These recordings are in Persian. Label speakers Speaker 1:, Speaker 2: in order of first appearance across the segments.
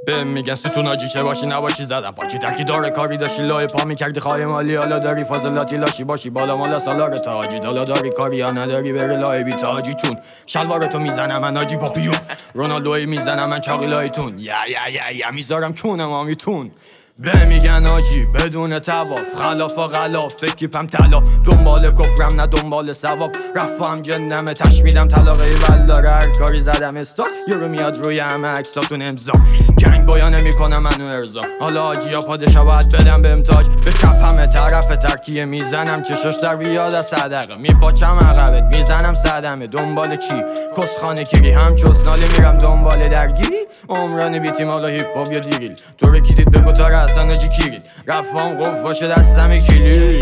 Speaker 1: به میگن ستون آجی چه باشی نباشی زدم پاچی تکی داره کاری داشتی لای پا میکردی خواهی مالی حالا داری فاضلاتی لاشی باشی بالا مالا سالار تاجی حالا داری کاری یا نداری بری لای بی تاجیتون شلوارتو میزنم من آجی پاپیون رونالدوی میزنم من چاقی لایتون یا میذارم کونه مامیتون به میگن آجی بدون تواف خلاف و غلاف فکیپم طلا دنبال کفرم نه دنبال ثواب رفام جنمه تش میدم طلاقه داره هر کاری زدم استاک یورو میاد روی همه عکساتون امضا گنگ بایا نمیکنم منو ارزام حالا آجی یا پادشا باید بدم به امتاج به چپمه طرف ترکیه میزنم چشاش در بیاد از صدقه میپاچم عقبت میزنم صدمه دنبال چی کسخانه کیری هم چسناله میرم دنبال درگیری عمران بیتیم حالا هیپ هاپ یا دیریل تو رکیدید بگو تا اصلا جی کیرید رفام قفاشه دستم کلید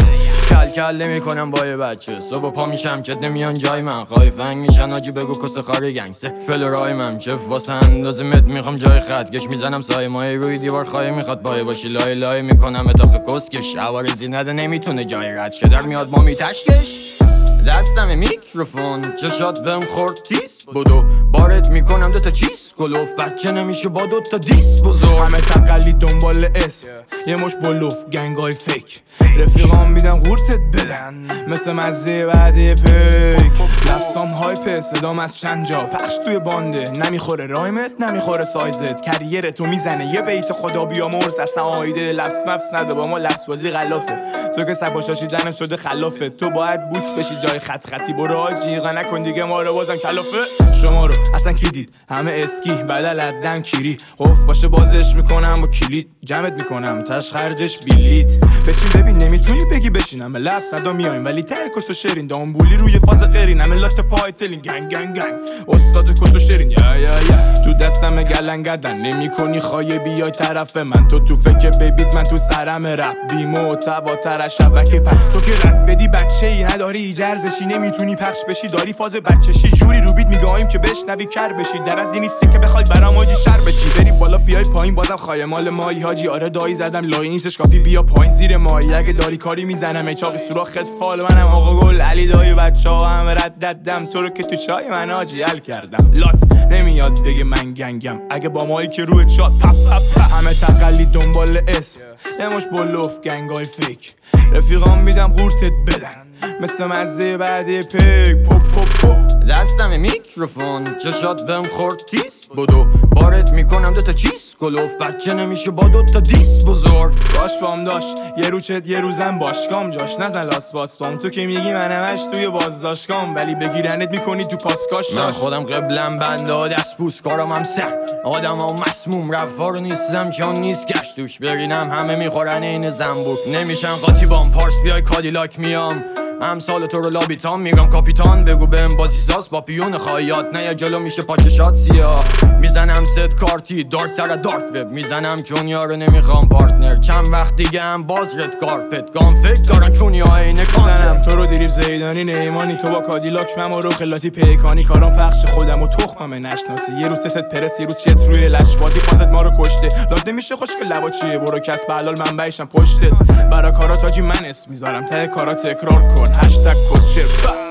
Speaker 1: کل نمیکنم با یه بچه صبح پا میشم که نمیان جای من خواهی فنگ میشن آجی بگو کس خاری گنگ فل رای من چه واسه اندازمت میخوام جای خط گش میزنم سایه ماهی روی دیوار خواهی میخواد بایه باشی لای لای میکنم اتاق کسکش عوارزی نده نمیتونه جای رد شه در میاد ما میتشکش دستم میکروفون چشات بهم خورد تیز بدو بارت میکنم دوتا چیز گلوف بچه نمیشه با دوتا دیس بزرگ
Speaker 2: همه تقلی دنبال اسم یه مش بلوف گنگای فیک رفیقام میدم غورتت بدن مثل مزه بعد پیک لفظام هایپه صدام از چند جا پخش توی بانده نمیخوره رایمت نمیخوره سایزت کریر تو میزنه یه بیت خدا بیامرز اصلا آیده لفظ مفس نده با ما لفظ بازی غلافه تو که سباشاشی دنه شده خلافه تو باید بوس بشی جای خطی برو آجیقا نکن دیگه ما رو بازم کلافه شما رو اصلا کی دید همه اسکی بدل ادم کیری خوف باشه بازش میکنم با کلید جمعت میکنم تش خرجش بیلیت بچین ببین نمیتونی بگی بشینم لفظ صدا میایم ولی ته کس و شیرین دامبولی روی فاز قرین همه لات پای تلین گنگ گنگ گنگ استاد کس و شیرین یا تو دستم گلنگدن نمیکنی خواهی بیای طرف من تو فکر ببید من تو سرم رپ بیمو تواتر شبکه تو که رد بدی بچه ای نداری جرزشی نمیتونی پخش بشی داری فاز بچه‌شی جوری رو بیت میگایم که بشنوی کر بشی درد نیستی که بخوای برام آجی شر بشی بری بالا بیای پایین بازم خواهی مال مایی حاجی آره دایی زدم لای نیستش کافی بیا پایین زیر مایی اگه داری کاری میزنم چاقی سوراخت فال منم آقا گل علی دایی بچه‌ها هم رددم تو رو که تو چای من آجی ال کردم لات نمیاد بگه من گنگم اگه با مایی که روی چات پپ همه تقلید دنبال اسم یه مش بلوف گنگای فیک رفیقام میدم غورتت بدن مثل مزه بعد پیک پوپ
Speaker 1: دستم میکروفون چشات بهم خورد تیز بدو بارت میکنم دوتا چیز گلوف بچه نمیشه با دوتا دیس بزرگ
Speaker 2: باش بام داشت یه روچت یه روزم باشگام جاش نزن لاس باس بام تو که میگی منمش توی بازداشتگام ولی بگیرنت میکنی تو پاسکاش
Speaker 1: من خودم قبلم بنده دست پوست کارم هم سر آدم ها مسموم رفارو نیستم چون نیست گشت توش برینم همه میخورن این زنبور نمیشن قاطی بام پارس بیای کادیلاک میام امثال تو رو لابیتان میگم کاپیتان بگو بهم بازی ساز با پیون خواهیات نه یا جلو میشه پاکشات سیاه میزنم ست کارتی دارک تر دارک وب میزنم چون یارو نمیخوام پارتنر چند وقت دیگه هم باز رد کارپت گام فکر دارن چونی ها اینه
Speaker 2: کانتر تو رو دیریب زیدانی نیمانی تو با کادیلاک من رو خلاتی پیکانی کارام پخش خودم و تخمم نشناسی یه روز ست پرس یه روز چت روی لش بازی فازت ما رو کشته لاد نمیشه خوش که لبا چیه برو کسب حلال منبعشم پشتت برا کارا تاجی من اسم میذارم ته کارا تکرار کن هشتگ کسشر